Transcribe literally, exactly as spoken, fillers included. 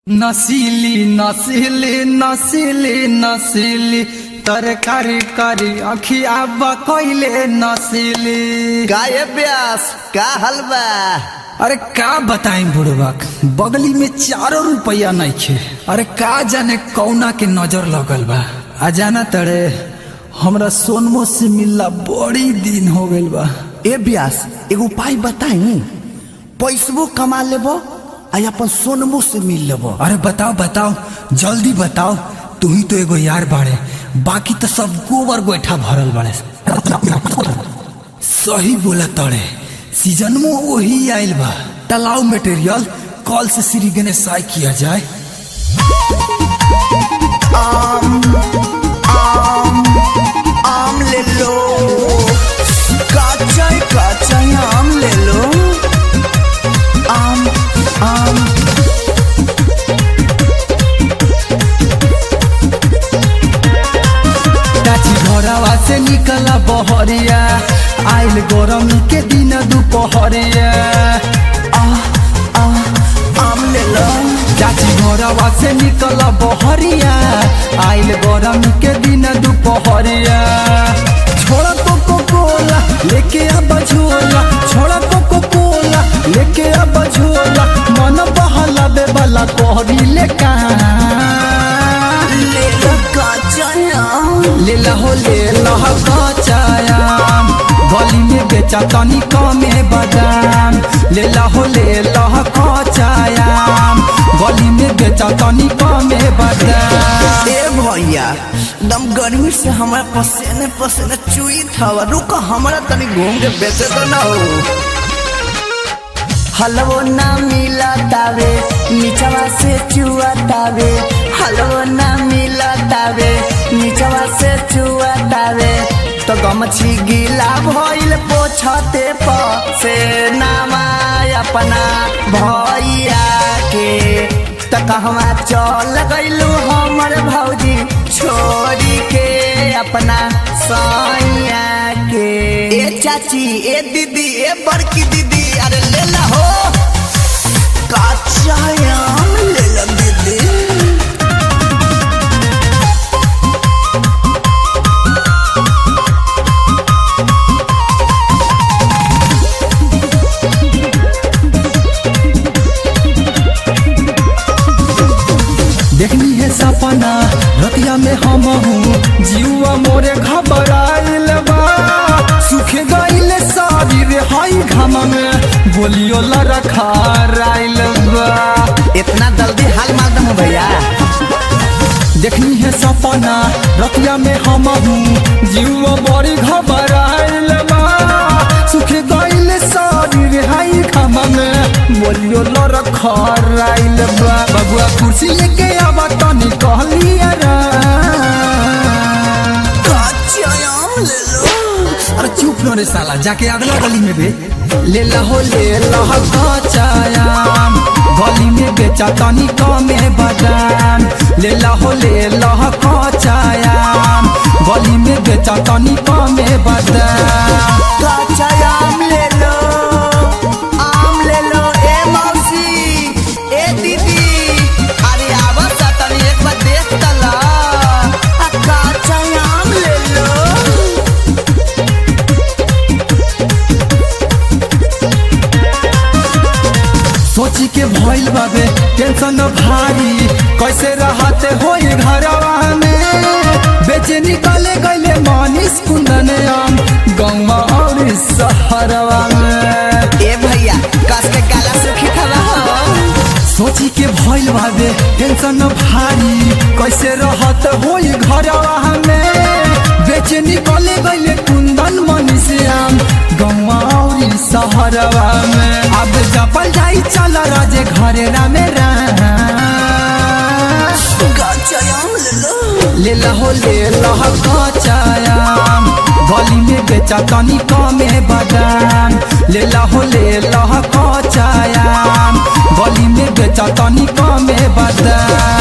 नसीली नसीली नसीली नसीली तरकारी करी अखिया बकैले नसीली गाये ब्यास का हलवा। अरे का बताई बुढ़बाक बगली में चारों रुपया नहीं खे। अरे का जाने कौना के नजर लगल बा। आ जाना तड़े हमरा सोनमो से मिलला बड़ी दिन हो गइल बा। ए ब्यास एगो उपाय बताई, पैसबो कमा लेबो आ अपन सोनमो से मिल लेबो। अरे बताओ बताओ जल्दी बताओ, तू ही तो एगो यार बाड़े, बाकी तो सब गोबर गोइठा भरल बाड़े। सही बोला तड़े, सीजन में वही आइल बा। तालाब मटेरियल कल से श्री गणेश किया जाए। आम आम आम ले लो, काचा काचा आम ले लो। आम आम चाची घरवा से निकला बहरिया, आइल गरमी के दिन दोपहरिया। आ आ आम ले लो। चाची घरवा से निकला बहरिया, आइल गरमी के दिन दोपहरिया। छोड़ा कोको कोला लेके अब झोला, छोड़ा कोको कोला लेके अब झोला। मन बहला दे वाला कोहरी ले का ले लो काचा आम। ले हो ले लह कचायाम, गली में बेचा तनी कमे बादाम। ले हो ले लह कचायाम, गली में बेचा तनी कमे बादाम। ए भैया दम गर्मी से हमारा पसीने पसीने चुई था। रुक हमारा तनी घूम के बेचे तो ना हो। हलवो ना मिला तावे, नीचवा से चुआ तावे। हलवो ना मिला तावे, नीचवा से चुआ तावे। तो गमछी गीला भइल पोछते प से नामा अपना भैया के। त कहवा चल गइलू हमर भौजी छोड़ी के अपना सैया के। ए चाची ए दीदी ए बड़की दीदी अरे ले ला हो काचा आम ले ला दीदी। देखनी है सपना रतिया में हम हूँ, जीवा मोरे घबराइल बा। सूखे गइल शरीर हई घाम में, बोलियो लरखा राइल बा। इतना जल्दी हाल मार दम भैया। देखनी है सपना रतिया में हम हूँ, जीवा बड़ी घबराइल बा। सूखे गइल शरीर हई घाम में, बोलियो लरखा राइल बा। बबुआ कुर्सी लेके आवा तनी कहलिया रा। काचा आम ले लो। अरे चुप न रे साला, जाके अगला गली में बेच। ले लहो ले लह कचायाम, गली में बेचा तनी कमे बादाम। ले लहो ले लह कचायाम, गली में बेचा तनी कमे बादाम। काचा आम ले लो, आम ले लो। ए मौसी ए दीदी अरे आवा तनी एक बार देख तला। आ काचा आम ले लो। सोची के भइल बाबे टेंशन भारी, कैसे रहते होई घरवा में। बेचे निकले गइले मनीष कुंदन आम, गौवा और शहरवा में। ए भैया कस के गाला सुखी थवा हो। सोची के भइल बाबे टेंशन भारी, कैसे रहत होई घरवा में। बेचे निकले गइले कुंदन मनीष आम, गौवा और शहरवा में। अब जपल जाई चल राजे घरे रामे राम। काचा आम ले लो। ले लहो ले लह कचायाम, गली में बेचा तनी कमे बादाम। ले लहो ले लह कचायाम, गली में बेचा तनी कमे बादाम।